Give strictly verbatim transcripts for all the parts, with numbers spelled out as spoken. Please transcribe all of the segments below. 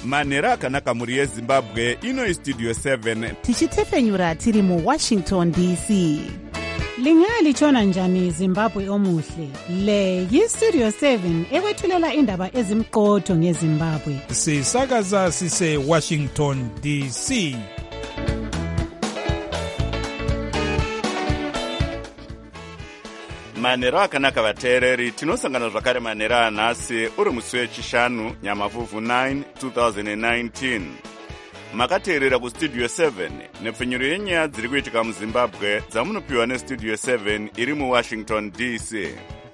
manhero akanaka mhuri yezimbabwe. Ino Studio seven tichitefenyura tiri muWashington D C. Lingalitshona njani Zimbabwe omuhle? Le yiStudio seven ekwethulela indaba ezimqotho ngeZimbabwe. Sisakaza sise Washington D C. manhero akanaka vateereri, tinosangana zvakare manhero anhasi uri musi wechishanu nyamavhuvhu nine twenty nineteen. Makateerera kuStudio seven nepfenyuro yenyaya dziri kuitika muZimbabwe dzamunopiwa neStudio seven iri muWashington D C.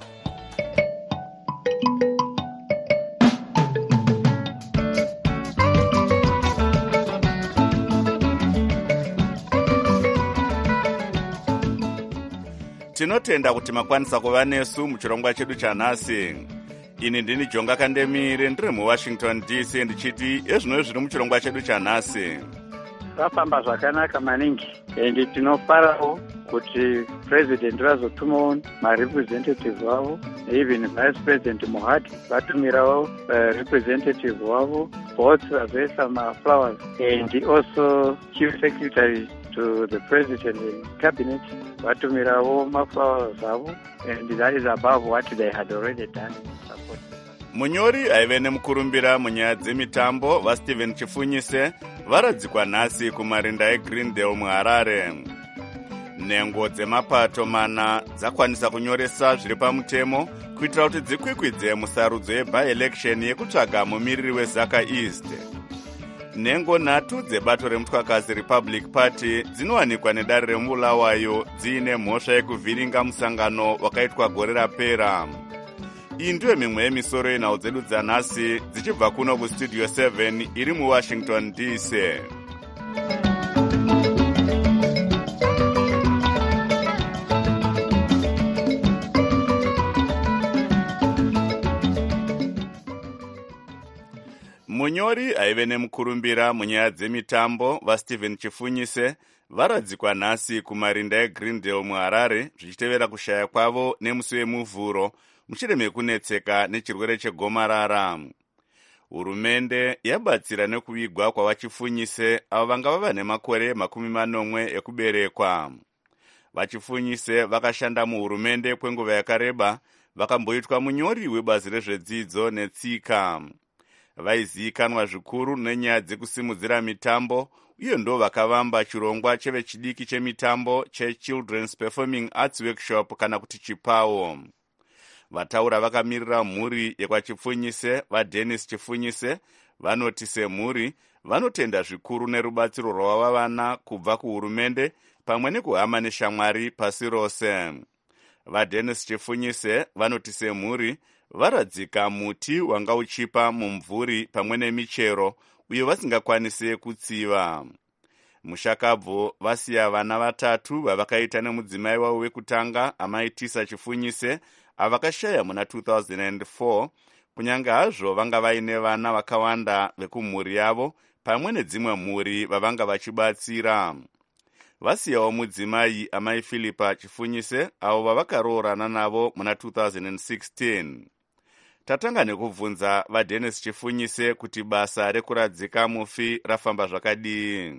Tinotenda kuti makwanisa kuva nesu muchirongwa chedu chanhasi. Ini ndini Jonga Kandemire ndiri muWashington D C ndichiti ezvino zviri muchirongwa chedu chanhasi. Rafamba zvakanaka maningi ende tinofarawo kuti president vazotumawo marepresentative wavo, even vice president Mohadi vatumirawo uh, representative wavo, both vazoisa maflowers, and also chief secretary to the president and cabinet vatumirawo maflowers avo, and that is above what they had already done. Munyori aive nemukurumbira munyaya dzemitambo vaSteven Chifunyise varadzikwa nhasi kumarinda eGreendale muHarare. Nhengo dzemapato mana dzakwanisa kunyoresa zviri pamutemo kuitira kuti dzikwikwidze musarudzo yeby-election yekutsvaga mumiriri weZaka East. Nhengo nhatu dzebato remutwakazi Republic Party dzinowanikwa nedare remubulawayo dziine mhosva yekuvhiringa musangano wakaitwa gore rapera. Iyi ndiyo mimwe yemisoro yenhau dzedu dzanhasi dzichibva kuno kuStudio seven iri muWashington D C. Munyori aive nemukurumbira munyaya dzemitambo vaSteven Chifunyise varadzikwa nhasi kumarinda eGreendale muHarare zvichitevera kushaya kwavo nemusi wemuvhuro mushure mekunetseka nechirwere chegomarara. Hurumende yabatsira nekuvigwa kwavachifunyise avo vanga vava nemakore makumi manomwe ekuberekwa. Vachifunyise vakashanda muhurumende kwenguva yakareba, vakamboitwa munyori webazi rezvedzidzo netsika. Vaizivikanwa zvikuru nenyaya dzekusimudzira mitambo, uye ndo vakavamba chirongwa chevechidiki chemitambo cheChildren's Performing Arts Workshop kana kuti Chipawo. Vataura vakamirira mhuri yekwaChifunyise vaDennis Chifunyise vanoti semhuri vanotenda zvikuru nerubatsiro rwava vana kubva kuhurumende pamwe nekuhama neshamwari pasi rose. VaDennis Chifunyise vanoti semhuri varadzika muti wanga uchipa mumvuri pamwe nemichero uye vasingakwanise kutsiva. Mushakabvu vasiya vana vatatu vavakaita nemudzimai wavo wekutanga amaitisa Chifunyise avakashaya muna two thousand four, kunyange hazvo vanga vaine vana vakawanda vekumhuri yavo pamwe nedzimwe mhuri vavanga vachibatsira. Vasiyawo mudzimai amai Philippa Chifunyise avo vavakaroorana navo muna two thousand sixteen. Tatanga nekubvunza vaDennis Chifunyise kuti basa rekuradzika mufi rafamba zvakadii.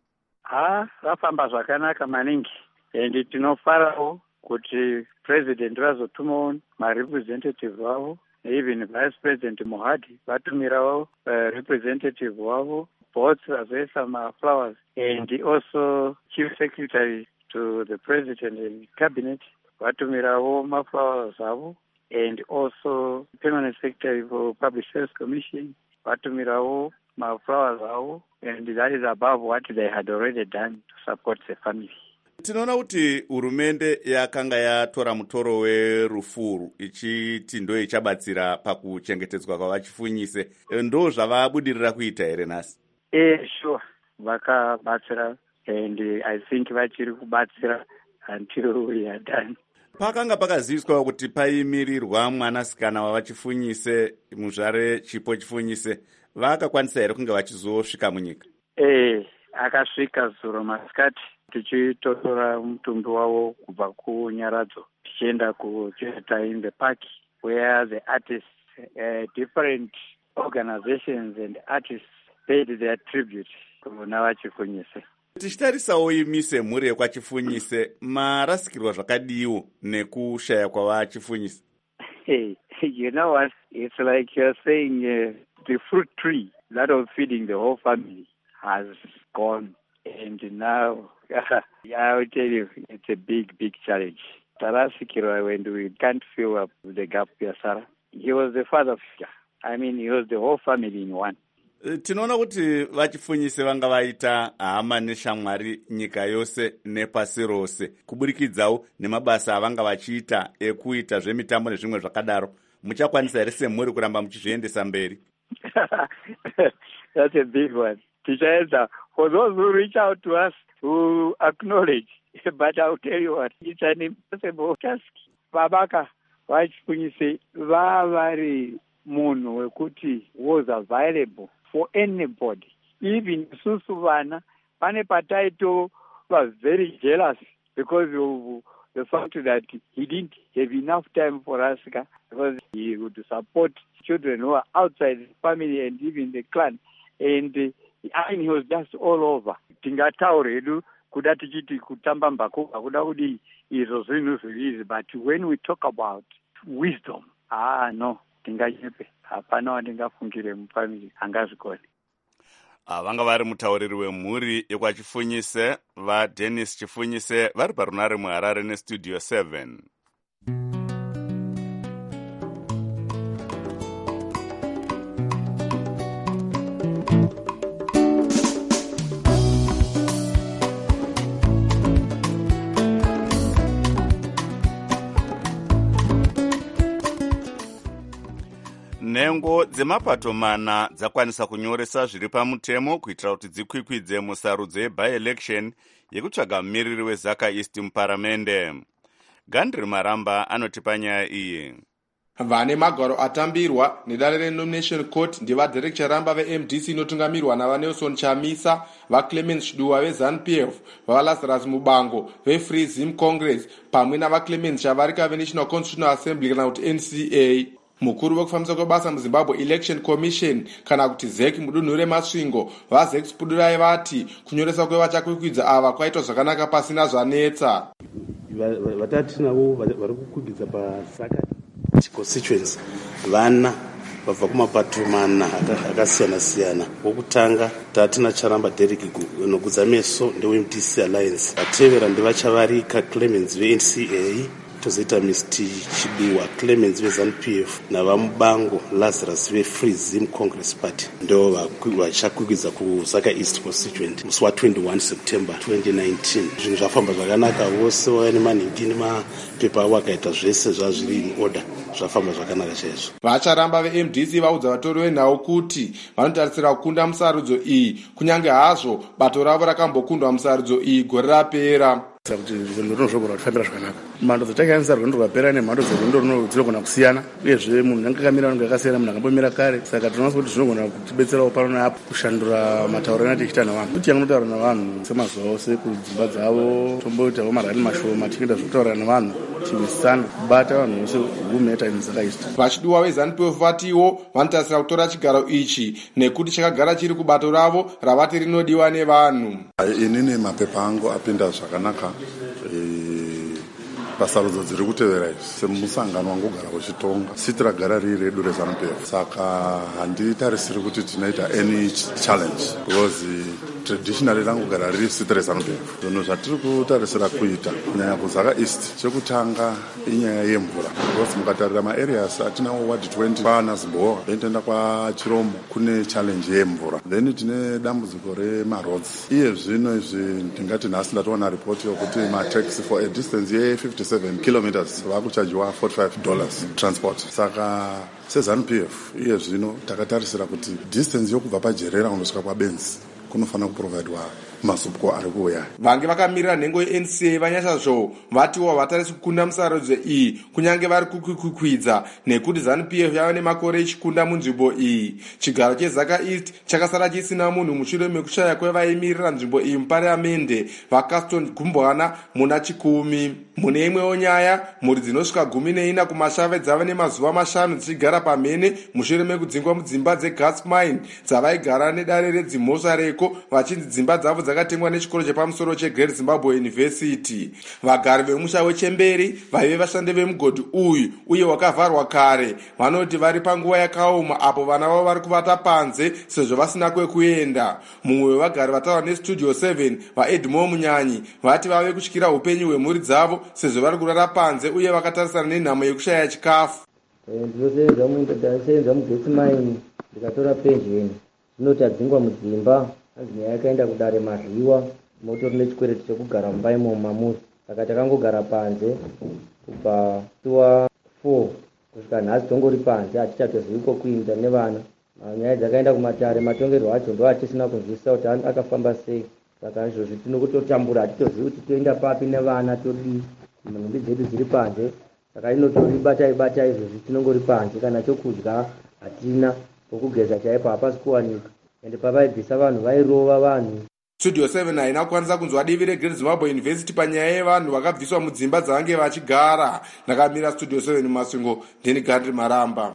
Ha, rafamba zvakanaka maningi ende tinofarawo kuti president vazotumawo marepresentative wavo, even vice president Mohadi vatumirawo uh, representative wavo, both vazoisa maflowers, and also chief secretary to the president and cabinet vatumirawo maflowers avo, and also permanent secretary for public service commission vatumirawo maflowers avo, and that is above what they had already done to support the family. Tinoona kuti hurumende yakanga yatora mutoro werufuru ichiti ndo ichabatsira pakuchengetedzwa kwavachifunyise. Ndo zvavabudirira kuita here nhasi? Eh, sure. Vakabatsira, and I think vachiri kubatsira until we are done. Pakanga pakaziviswa kuti paimirirwa mwanasikana wavachifunyise muzvare Chipo Chifunyise. Vakakwanisa here kunge vachizosvika munyika? Eh, akasvika zuro masikati. Tichitotora mutumbi wavo kubva kunyaradzo tichienda kucheta in the park where the artists, uh, different organizations and artists paid their tribute kuna vachifunyise. Tichitarisawo imi semhuri yekwachifunyise, marasikirwa zvakadiwo nekushaya kwavachifunyise? Hey, you know what? It's like you're saying uh, the fruit tree that was feeding the whole family has gone. And now, I will tell you, it's a big, big challenge. Tarasikirwa, when we can't fill up the gap here, Sarah. He was the father figure. I mean, he was the whole family in one. Tinoona kuti vachifunyise vanga vaita hama neshamwari nyika yose nepasi rose kuburikidzawo nemabasa avanga vachiita ekuita zvemitambo nezvimwe zvakadaro. Muchakwanisa here semhuri kuramba muchizviendesa mberi? That's a big one. Tichaedza, for those who reach out to us, who acknowledge, but I'll tell you what, it's an impossible task. Babaka vachifunyise vavari munhu wekuti was available for anybody. Even Susu Vana, pane pataito was very jealous because of the fact that he didn't have enough time for us, because he would support children who are outside the family and even the clan. And uh, I mean, he was just all over. Tingataure kuda tichiti kutamba mbako akuda kudi izvo zvinhu zviviri, but when we talk about wisdom, ah no, tingachepe hapana wandingafungire mufamily angazvikoni. Vanga vari mutauriri wemhuri yekwachifunyise vaDennis Chifunyise vari parunare muHarare nestudio seven. Nhengo dzemapato mana dzakwanisa kunyoresa zviri pamutemo kuitira kuti dzikwikwidze musarudzo yeby-election yekutsvaga mumiriri weZaka East muparamende. Gandri Maramba anotipa nyaya iyi. Vane magwaro atambirwa nedare renomination court ndevadherek Charamba veM D C inotungamirwa navaNelson Chamisa, vaClemens Chiduwa veZANU P F, vaLazarus Mubango veFree Zim Congress pamwe navaClemens Chavarika veNational Constitutional Assembly kana kuti N C A. Mukuru wekufambisa kwebasa muZimbabwe Election Commission kana kuti Z E C mudunhu reMasvingo vaZ E C Pudurai vati kunyoresa kwevachakwikwidza ava kwaitwa zvakanaka pasina zvanetsa. Vatati navo vari kukwidza paZaka constituency vana vabva kumapato mana akasiyana siyana. Wokutanga tatina Charamba Derek nokudza meso ndewe M D C Alliance, vatevera ndevachavarika Clemens veN C A, tozoita Mister Chiduwa Clemens veZANU P F navaMubango Lazarus veFree Zim Congress Party ndo vachakwikidza kuZaka East constituent musi wa-twenty-one September twenty nineteen. Zvinhu zvafamba zvakanaka, vose vaya nemaningi nemapepa avo akaita zvese zvazviri in order, zvafamba zvakanaka chaizvo. Vacharamba veM D C vaudza vatori venhau kuti vanotarisira kukunda musarudzo iyi kunyange hazvo bato ravo rakambokundwa musarudzo iyi gore rapera. Kuti zvinhu zvinozvogona kufambira zvakanaka. Mhando dzatakayanisa rwendo rwapera nemhando dzerwendo dzinogona kusiyana, uyezve munhu anenge akamira vanenge akasiyana, munhu akambomira kare. Saka tinoona kuti zvinogona kutibetserawo pano neapo kushandura matauriro atichita navanhu. Kuti yange notaura navanhu semazuva ose kudzimba dzavo, tomboitawo marali mashoma tichienda zvekutaura navanhu tichiwisana kubata vanhu vose gumeta inzaka East. Vachiduwa veZANU P F vatiwo vanotarisira kutora chigaro ichi nekuti chakagara chiri kubato ravo ravati rinodiwa nevanhu. Inini mapepa angu apinda zvakanaka pasarudzo dziri kutevera izvi semusangano wangogara kuchitonga siti ragara riri redu reZANU P F. Saka handitarisiri kuti tinoita any challenge because traditionally rangogara riri siti reZANU P F. Zvinhu zvatiri kutarisira kuita kunyanya kuZaka East, chekutanga inyaya yemvura, because mukatarira maareas atinawo ward twenty kwaNazibhowa, then toenda kwaChirombo kune challenge yemvura, then tine dambudziko remaroads. Iye zvino izvi ndingati nhasi ndatoona report yokuti mataxi for a distance ye fifty-seven kilometers vakuchajiwa forty-five dollars transport. Saka seZANU P F iye zvino takatarisira kuti distance yokubva paJerera kundosvika kwaBenzi kunofanira kuprovidewa mazupko ari kuuya. Vange vakamirira nhengo ye-N C A vanyasazvo vatiwo havatarisi kukunda musarudzo iyi kunyange vari kukwikwidza nekuti ZANU P F yava nemakore ichikunda munzvimbo iyi. Chigaro cheZaka East chakasara chisina munhu mushure mekushaya kwevaimirira nzvimbo iyi muparamende vaCaston Gumbwana muna chikumi. Mune imwewo nyaya, mhuri dzinosvika gumi neina kumashave dzava nemazuva mashanu dzichigara pamhene mushure mekudzingwa mudzimba dzegas mine dzavaigara nedare redzimhosva reko vachinzi dzimba dzavo dzakatengwa nechikoro chepamusoro cheGreat Zimbabwe University. Vagari vemusha wechemberi vaive vashandi vemugodhi uyu uye wakavharwa kare vanoti vari panguva yakaoma apo vana vavo vari kuvata panze sezvo vasina kwekuenda. Mumwe wevagari vataura nestudio seven vaEdmore Munyanyi vati vave kutyira upenyu hwemhuri dzavo sezvo vari kurara panze uye vakatarisana nenhamo yekushaya chikafu. Ndinosenza mugetsi maini ndikatora pensheni zvinoti adzingwa mudzimba anzi nyaya yakaenda kudare marhiwa motori nechikwereti chekugara mumba imomo mamusi saka takangogara panze kubva tuwa four kusvika nhasi tongori panze hatichatozivi kwokuinda nevana. Nyaya dzakaenda kumatare matongerwo acho ndo hatisina kunzwisisa kuti akafamba sei saka izvozvi tinokutotambura hatitozivi kuti toenda papi nevana todii nhumbi dzedu dziri panze saka inotori batai batai izvozvi tinongori panze kana chokudya hatina pokugeza chaipo hapasi kuwanika ende pavaibvisa vanhu vairova vanhu. Studio seven haina kukwanisa kunzwa divi reGreat Zimbabwe University panyaya yevanhu vakabviswa mudzimba dzavange vachigara. Ndakamira Studio seven mumasvingo ndini Gandhi Maramba.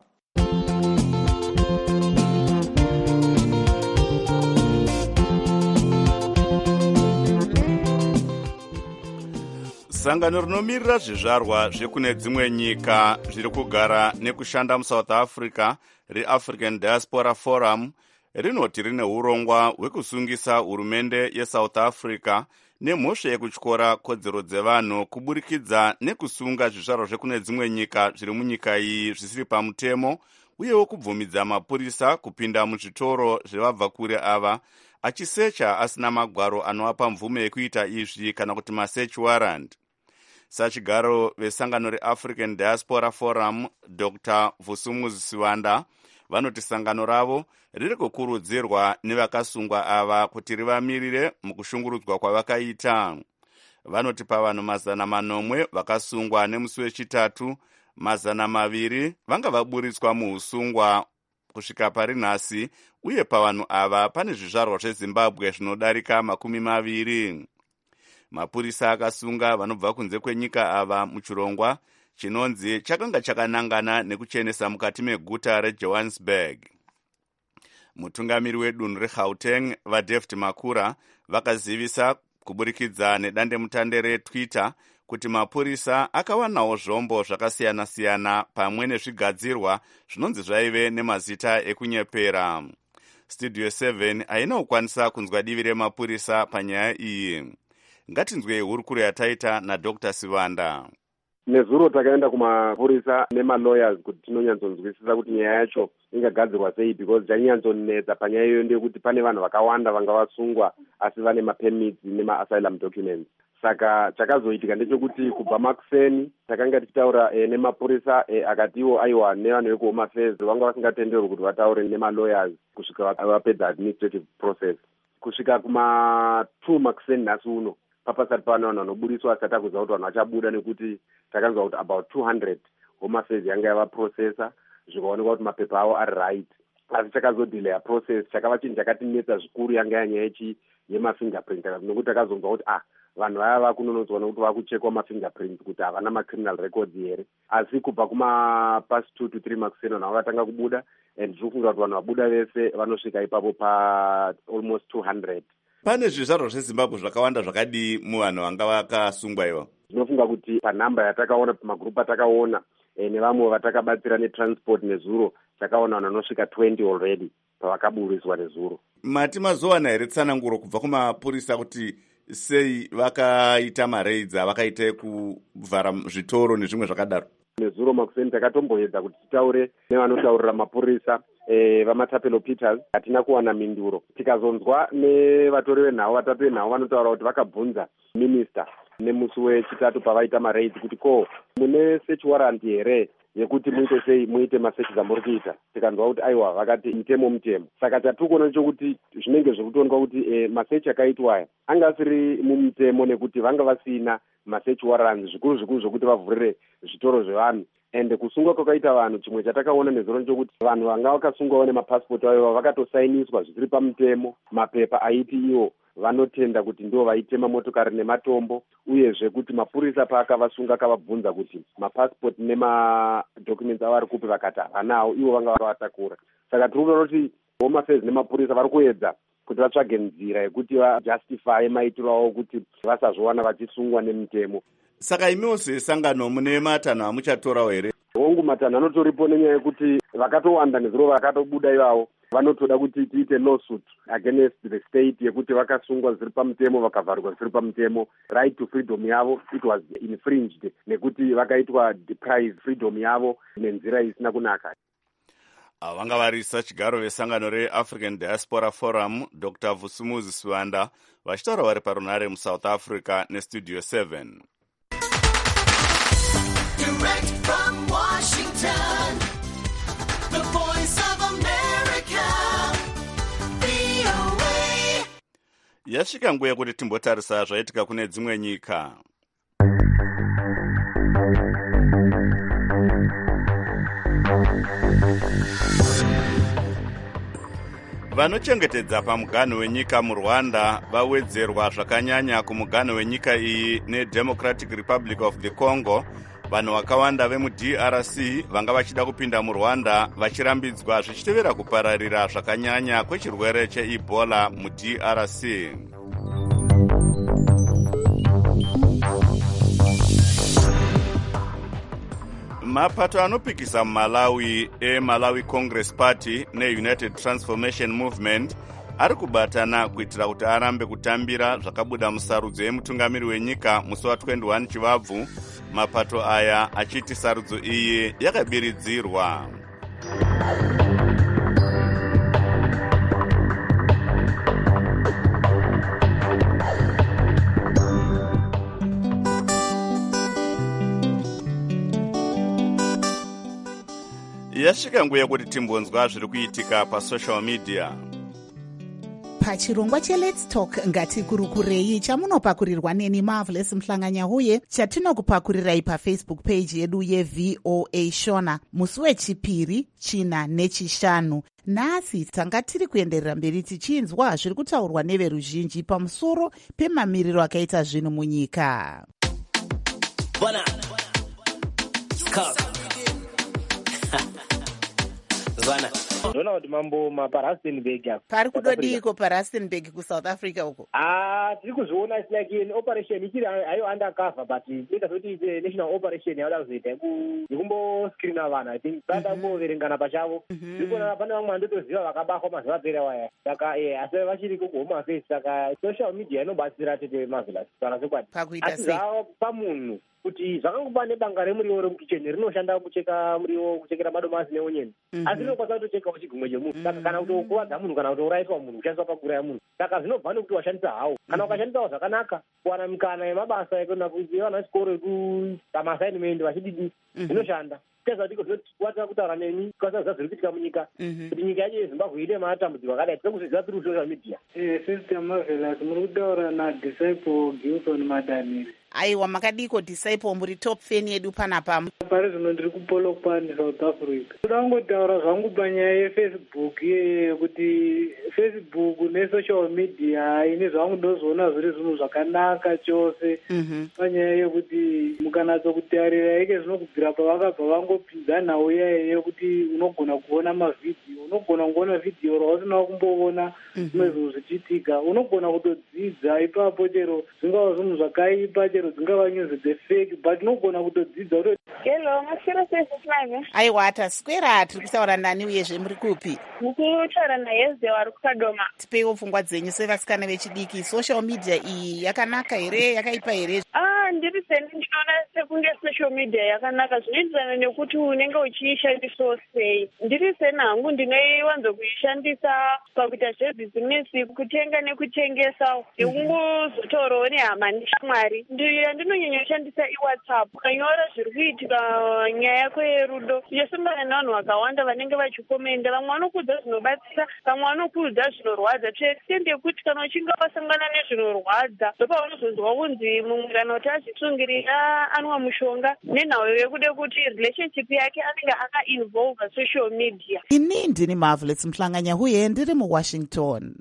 Sangano rinomirira zvizvarwa zvekune dzimwe nyika zviri kugara nekushanda muSouth Africa reAfrican Diaspora Forum rinoti rine urongwa hwekusungisa hurumende yeSouth Africa nemhosva yekutyora kodzero dzevanhu kuburikidza nekusunga zvizvarwa zvekune dzimwe nyika zviri munyika iyi zvisiri pamutemo uyewo kubvumidza mapurisa kupinda muzvitoro zvevabva kure ava achisecha asina magwaro anovapa mvume yekuita izvi kana kuti masearch warrant. Sachigaro vesangano reAfrican Diaspora Forum Doctor Vusumuzi Siwanda vanoti sangano ravo riri kukurudzirwa nevakasungwa ava kuti rivamirire mukushungurudzwa kwavakaita. Vanoti pavanhu mazana manomwe vakasungwa nemusi wechitatu, mazana maviri vanga vaburitswa muusungwa kusvika pari nhasi uye pavanhu ava pane zvizvarwa zveZimbabwe zvinodarika makumi maviri. Mapurisa akasunga vanobva kunze kwenyika ava muchirongwa chinonzi chakanga chakanangana nekuchenesa mukati meguta reJohannesburg. Mutungamiri wedunhu reGauteng vaDavid Makura vakazivisa kuburikidza nedandemutande reTwitter kuti mapurisa akawanawo zvombo zvakasiyana-siyana pamwe nezvigadzirwa zvinonzi zvaive nemazita ekunyepera. Studio seven haina kukwanisa kunzwa divi remapurisa panyaya iyi. Ngatinzwe hurukuro yataita naDr Sivanda. Nezuro takaenda kumapurisa nemalawyers kuti tinonyanzonzwisisa kuti nyaya yacho ingagadzirwa sei because chainyadzonetsa panyaya iyo ndeyekuti pane vanhu vakawanda vanga vasungwa asi vane mapermits nema-asylum documents. Saka chakazoitika ndechekuti kubva makuseni takanga tichitaura e, nemapurisa e, akatiwo aiwa nevanhu vekuHome Affairs vanga vasingatenderwi kuti vataure nemalawyers kusvika vapedza administrative process. Kusvika kuma two makuseni nhasi uno papasati pano vanhu vanoburiswa asati akuziva kuti vanhu vachabuda nekuti takanzwa kuti about two hundred Home Affairs yanga yavaprocessa zvikaonekwa kuti mapepa avo ari right. Asi chakazodilaya process chakava chinhu chakatinetsa zvikuru yanga yanyaya yechi yemafingerprint nokuti takazonzwa kuti ah vanhu vaya vakunonodzwa nokuti vakuchekwa mafingerprint kuti havana macriminal records here. Asi kubva kuma past two to three makuseni vanhu vatanga kubuda and zvikufunga kuti vanhu vabuda vese vanosvika ipapo pa almost two hundred. Pane zvizvarwa zveZimbabwe zvakawanda zvakadii muvanhu vanga vakasungwa ivo? Zvinofunga kuti panhamba yatakaona pamagrupu atakaona e, nevamwe vatakabatsira netransport nezuro takaona vanhu vanosvika twenty already pavakaburiswa nezuro. Mati mazowana here tsananguro kubva kumapurisa kuti sei vakaita maraids avakaita kuvhara zvitoro nezvimwe zvakadaro? Nezuro makuseni takatomboedza kuti titaure nevanotaurira mapurisa e, vaMatapelo Peters hatina kuwana minduro. Tikazonzwa nevatori venhau vatatu venhau vanotaura kuti vakabvunza minister nemusi wechitatu pavaita maraids kuti ko mune search warrant here yekuti muite sei muite masechi zamuri kuita tikanzwa kuti aiwa vakati mutemo mutemo. Saka chatiri kuona ndechokuti zvinenge zvekutoonekwa kuti e, masechi akaitwa aya anga asiri mumutemo nekuti vanga vasina masechi warrants zvikuru zvikuru zvokuti vavhurire zvitoro zvevanhu. Ende kusungwa kwakaita vanhu chimwe chatakaona nezuro ndechokuti vanhu vanga vakasungwawo nemapasipoti avo vakatosainiswa zvisiri pamutemo mapepa aiti iwo vanotenda kuti ndo vaitema motokari nematombo, uyezve kuti mapurisa paakavasunga akavabvunza kuti mapasipoti nemadocuments avo ari kupi vakati havanawo, ivo vanga vakavatakura. Saka tiri kuona kuti home affairs nemapurisa vari kuedza kuti vatsvage nzira yekuti vajustify maitiro avo kuti vasazvowana vachisungwa nemutemo. Saka imiwo sesangano mune matanho amuchatorawo here? Hongu matanho anotoripo nenyaya yekuti vakatowanda nezuro vakatobuda ivavo vanotoda kuti tiite lawsuit against the state yekuti vakasungwa zviri pamutemo vakavharwa zviri pamutemo. Right to freedom yavo it was infringed nekuti vakaitwa deprived freedom yavo nenzira isina kunaka. Vanga varisa chigaro vesangano reAfrican Diaspora Forum Doctor Vusumuzi Swanda vachitaura vari parunare muSouth Africa neStudio seven. Direct from Washington, the voice of America, V O A. Yasvika nguva yekuti timbotarisa zvaitika kune dzimwe nyika. Vanochengetedza pamuganho wenyika muRwanda vawedzerwa zvakanyanya kumuganho wenyika iyi neDemocratic Republic of the Congo. Vanhu vakawanda vemuD R C vanga vachida kupinda muRwanda vachirambidzwa zvichitevera kupararira zvakanyanya kwechirwere cheEbola muD R C. Mapato anopikisa muMalawi eMalawi Congress Party neUnited Transformation Movement ari kubatana kuitira kuti arambe kutambira zvakabuda musarudzo yemutungamiri wenyika musi wa21 Chivabvu. Mapato aya achiti sarudzo iyi yakabiridzirwa. Yasvika nguva yekuti timbonzwa zviri kuitika pasocial media. Pachirongwa cheLet's Talk ngatikurukurei chamunopakurirwa neni Marvelous Mhlanganya huye chatinokupakurirai paFacebook page yedu yeV O A Shona musi wechipiri, china nechishanu. Nhasi tanga tiri kuenderera mberi tichinzwa zviri kutaurwa neveruzhinji pamusoro pemamiriro akaita zvinhu munyika. Bona. Zwana. Ndona kuti mambo mapaRustenburg apo. Pari kudodiko paRustenburg kuSouth Africa uko? Ah, tiri kuzviona it's like an operation ichiri ayo undercover but ita kuti national operation yauda kuzoita yekumbo screena vanhu I think sanda kuverengana pachavo. Ndikuona pane vamwe vandotoziva vakabakwa mazuva apera waya. Saka eh asi vachiri kuhome affairs saka social media inobatsira tete Marvelous. Kana sekwadi. Pakuita sei? Pamunhu kuti zvakangoba nebanga remuriwo remukicheni rinoshanda kucheka muriwo kuchekera madomasi neonyeni. Asi rinokwanisa kutocheka chigumwe chemunhu. Saka kana kutokuvadza munhu kana kutouraiswa munhu kushandiswa pakuuraya munhu. Saka zvinobva nekuti washandisa hawo. Kana ukashandisawo zvakanaka kuwana mikana yemabasa ekuenda kuziva vana chikoro ekutamasainimendi vachididi zvinoshanda. Teza tiko zvotikuwata kutaura neni kwasaza zviri kuitika munyika kuti nyika yacho yeZimbabwe ine matambudziko akadai tiri kuzviziva tiri social media. Eh, Sister Marvelous muri kutaura naDisciple Gilson Madaniri. Aiwa, makadiko Disciple muri top fan yedu panapa. Pari zvino ndiri kupolokwane South Africa. Ndangotaura zvangu panyaya yeFacebook kuti Facebook nesocial media ine zvangu ndozoona zviri zvinhu zvakanaka chose. Panyaya yekuti mukanatso kutarira ike zvinokubvira pavakabva vangopinza nhau iyayo kuti unogona kuona mavhidhiyo, unogona kuona vhidhiyo rausina kumboona zvimwe zvinhu zvichiitika, unogona kutodzidza ipapo chero zvingava zvinhu zvakaipa chero dzingava news dzefake but unogona kutodzidza kuti hello maswera sezvimwe. Aiwa, taswera tiri kutaura nani uyezve muri kupi? Mukutaura naYezde wari kuKadoma. Tipeiwo pfungwa dzenyu sevasikana vechidiki, social media iyi yakanaka here yakaipa here? Ah, ndiri seni ndinoona sekunge social media yakanaka zvinoenderana nekuti unenge uchiishandisawo sei. Ndiri seni hangu ndinoiwanza kuishandisa pakuita zvebhizinesi, kutenga nekutengesa, nekungozotaurawo nehama neshamwari. Ndinonyanyoshandisa iWhatsApp, ukanyora zviri kuitika nyaya yako yerudo, uchisangana nevanhu vakawanda vanenge vachikomenda. Vamwe vanokuudza zvinobatsira, vamwe vanokuudza zvinorwadza, to extent yekuti kana uchinge wasangana nezvinorwadza ndopa unozonzwa kunzi mumwe kana kuti azvitsungirira anwa mushonga nenhau yekude kuti relationship yake anenge akainvolva social media. Ini ndini Marvelous Mhlanganya huye ndiri muWashington.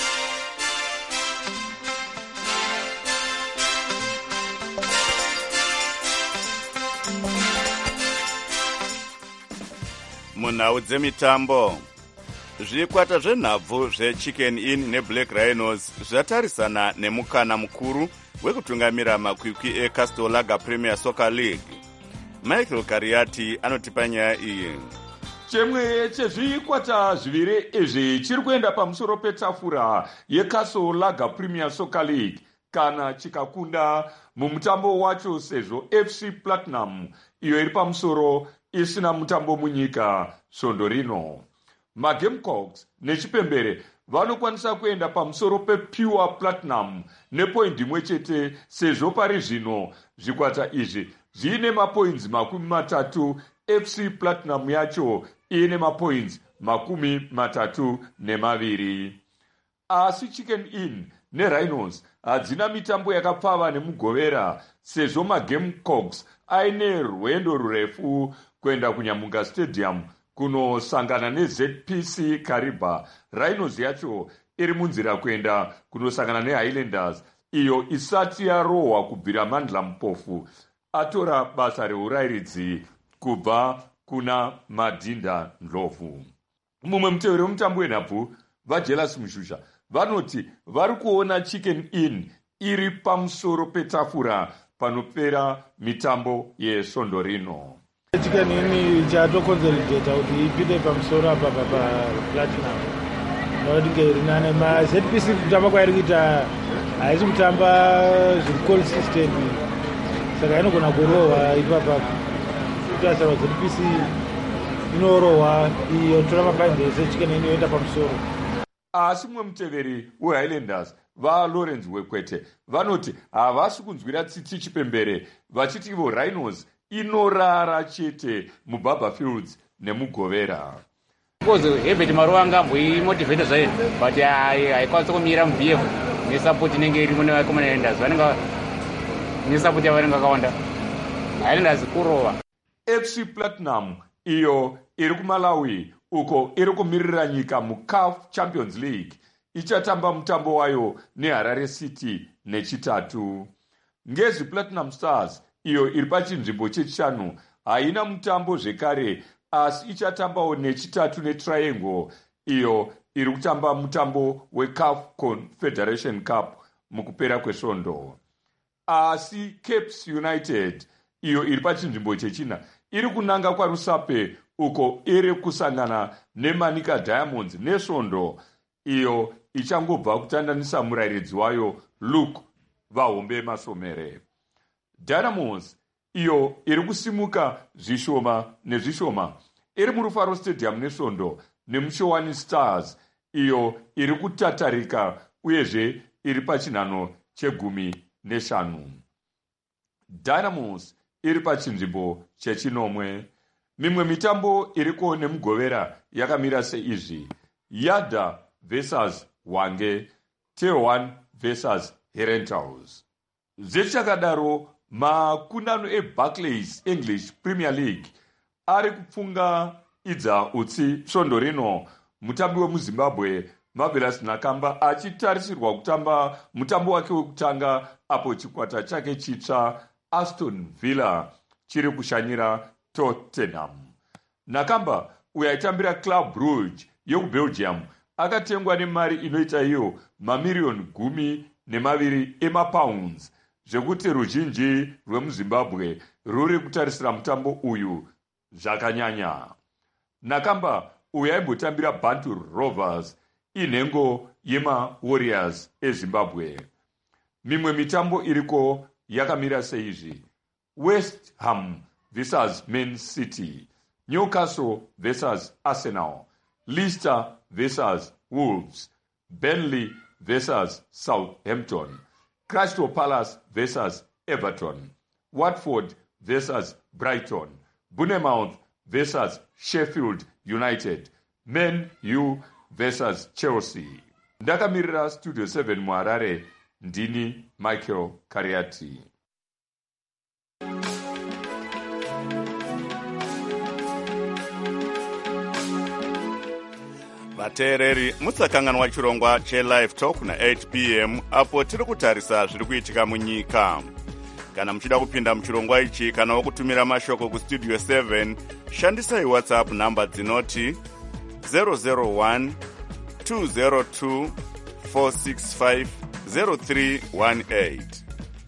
Munhau dzemitambo, zvikwata zvenhabvu zveChicken Inn neBlack Rhinos zvatarisana nemukana mukuru wekutungamira makwikwi eCastle Lager Premier Soccer League. Michael Kariati anotipa nyaya iyi. Chimwe chezvikwata zviviri izvi chiri kuenda pamusoro petafura yeCastle Lager Premier Soccer League kana chikakunda mumutambo wacho, sezvo F C Platinum iyo iri pamusoro isina mutambo munyika svondo rino. MaGamecocks nechipembere vanokwanisa kuenda pamusoro pePure Platinum nepoindi imwe chete, sezvo pari zvino zvikwata izvi zviine mapoints makumi matatu, F C Platinum yacho ine mapoints makumi matatu nemaviri. Asi Chicken Inn neRhinos hadzina mitambo yakapfava nemugovera, sezvo maGamecocks aine rwendo rurefu kuenda kunyamunga stadium kunosangana neZ P C Kariba. Rhinos yacho iri munzira kuenda kunosangana neHighlanders, iyo isati yarohwa kubvira Mandla Mupofu atora basa reurairidzi kubva kuna Madinda Ndlovu. Mumwe muteveri wemutambo wenhabvu, vaJealous Mushusha vanoti vari kuona Chicken Inn iri pamusoro petafura panopera mitambo yesvondo rino. Chicken Inn chatokonzeredzeta kuti ipinde pamusoro apa paPlatinum nokuti ngeirinane maZ P C kutamba kwairi kuita haisi kutamba zviri consistent, saka inogona kurohwa ipapa kutasara Z P C inorohwa iyo tora mapoints ese Chicken Inn yoenda pamusoro. Asi mumwe muteveri weHighlanders vaLawrence Wekwete vanoti havasi kunzwira tsitsi chipembere, vachiti ivo Rhinos inorara chete muBarber Fields nemugovera. Because Herbert Maruwa angamboimotivheta zvayo but haikwanisa kumira muB F nesapoti inenge iri mune vakomana Highlanders vanenge nesapoti yavanenge vakawanda. Highlanders kurova. F C Platinum iyo iri kuMalawi uko iri kumirira nyika muCAF Champions League ichatamba mutambo wayo neHarare City nechitatu. Ngezi Platinum Stars iyo iri pachinzvimbo chechishanu haina mutambo zvekare, asi ichatambawo nechitatu neTriangle iyo iri kutamba mutambo weCAF Confederation Cup mukupera kwesvondo. Asi Capes United iyo iri pachinzvimbo chechina iri kunanga kwaRusape uko iri kusangana neManika Diamonds nesvondo iyo ichangobva kutandanisa murairidzi wayo Luke Vahombe Masomere. Dynamos iyo iri kusimuka zvishoma nezvishoma iri muRufaro Stadium nesvondo neMushowani Stars iyo iri kutatarika uyezve iri pachinhano chegumi neshanu. Dynamos iri pachinzvimbo chechinomwe. Mimwe mitambo iriko nemugovera yakamira seizvi: Yada versus Wange, T one versus Herentals. Zvichakadaro, makundano eBarclays English Premier League ari kupfunga idza utsi svondo rino, mutambi wemuZimbabwe Marvelous Nakamba achitarisirwa kutamba mutambo wake wekutanga apo chikwata chake chitsva Aston Villa chiri kushanyira Tottenham. Nakamba uyo aitambira Club Brugge yekubelgium akatengwa nemari inoita iyo mamiriyoni gumi nemaviri emapounds, zvekuti ruzhinji rwemuZimbabwe ruri kutarisira mutambo uyu zvakanyanya. Nakamba uyo aimbotambira Bantu Rovers, inhengo yemaWarriors eZimbabwe. Mimwe mitambo iriko yakamira seizvi: West Ham versus Man City, Newcastle versus Arsenal, Leicester versus Wolves, Burnley versus Southampton, Crystal Palace versus Everton, Watford versus Brighton, Bournemouth versus Sheffield United, Man U versus Chelsea. Ndakamirira Studio seven muHarare, ndini Michael Kariati. vateereri musakanganwa chirongwa chelive talk na-eight p m apo tiri kutarisa zviri kuitika munyika. Kana muchida kupinda muchirongwa ichi kana wokutumira mashoko kustudio seven, shandisai whatsapp namba dzinoti zero zero one two zero two four six five zero three one eight.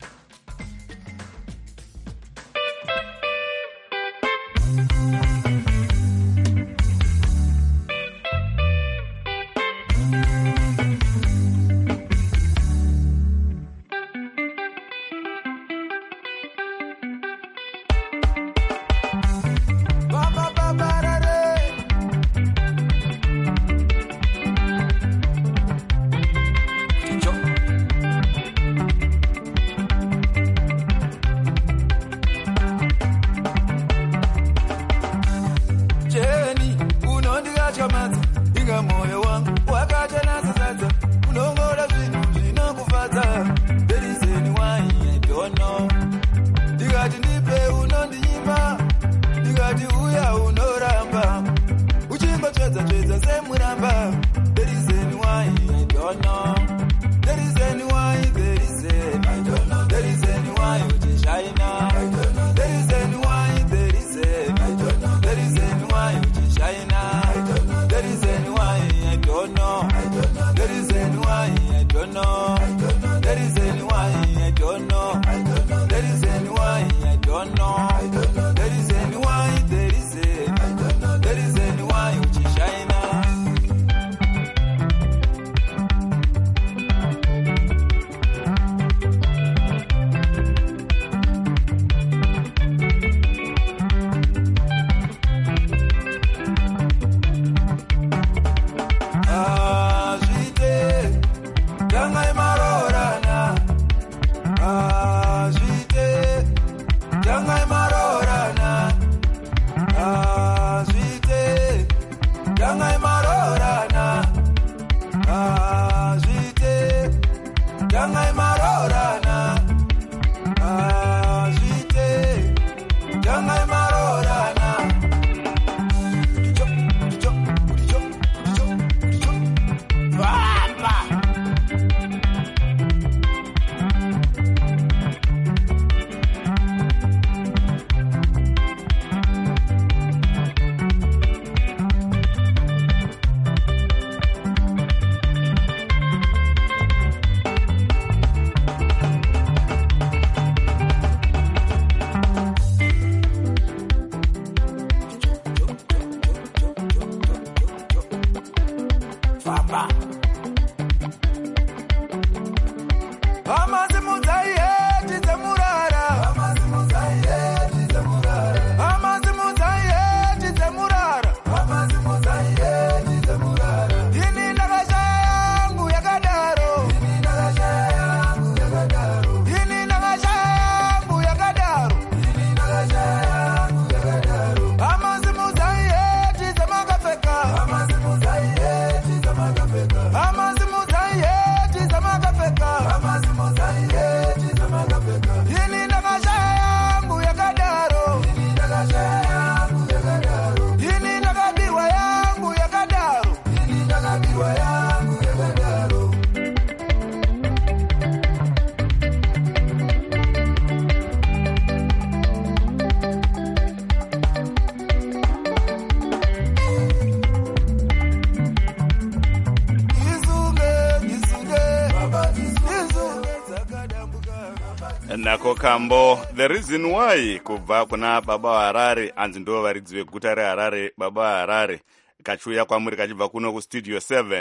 Nako kambo the reason why kubva kuna baba waHarare, anzi ndo varidzi veguta reHarare, baba waHarare kachiuya kwamuri kachibva kuno kustudio seven.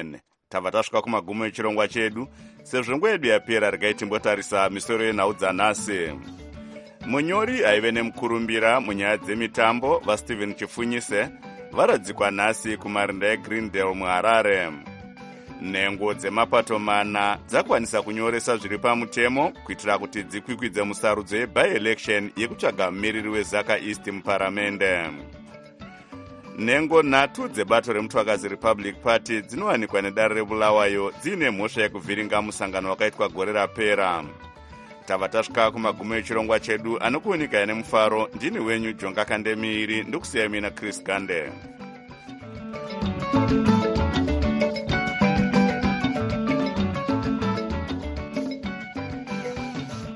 tabva tasvika kumagumo echirongwa chedu. Sezvo nguva yedu yapera, regai timbotarisa misoro yenhau dzanhasi. Munyori aive nemukurumbira munyaya dzemitambo vaStephen Chifunyise varadzikwa nhasi kumarinda eGreendale muHarare. Nhengo dzemapato mana dzakwanisa kunyoresa zviri pamutemo kuitira kuti dzikwikwidze musarudzo yeby-election yekutsvaga mumiriri weZaka East muparamende. Nhengo nhatu dzebato remutwakazi Republic Party dzinowanikwa nedare reBulawayo dziine mhosva yekuvhiringa musangano wakaitwa gore rapera. Tava tasvika kumagumo echirongwa chedu, anokuunika nemufaro. Ndini wenyu Jonga Kandemiiri, ndokusiya mina Chris Gande.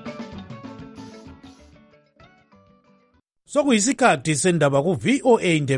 Sokuyisikhathi sendaba ku V O A